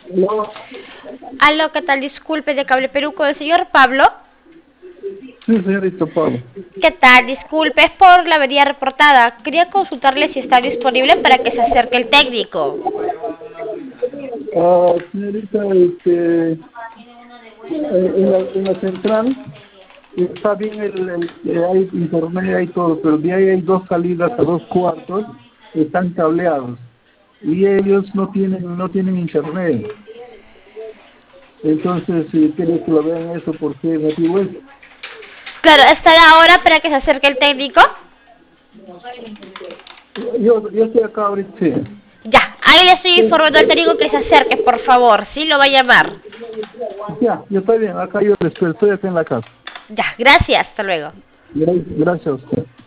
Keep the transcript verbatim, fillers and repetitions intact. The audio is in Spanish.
No, Aló, ¿qué tal? Disculpe, de Cable Perú con el señor Pablo. sí, señorita Pablo. ¿Qué tal? Disculpe, es por la avería reportada. Quería consultarle si está disponible para que se acerque el técnico. Ah, señorita, este, eh, en, la, en la central está bien, el, el- eh, hay internet, hay todo, pero de ahí hay dos salidas a dos cuartos, están cableados y ellos no tienen no tienen internet. Entonces, si quiere que lo vean eso, ¿por qué motivo es? Claro, ¿estará ahora para que se acerque el técnico? Yo, yo estoy acá ahorita, sí. Ya, ahí le estoy Sí. informando al técnico que se acerque, por favor. Sí, lo va a llamar. Ya, yo estoy bien, acá yo les espero, estoy acá en la casa. Ya, gracias. Hasta luego. Gra- Gracias a usted.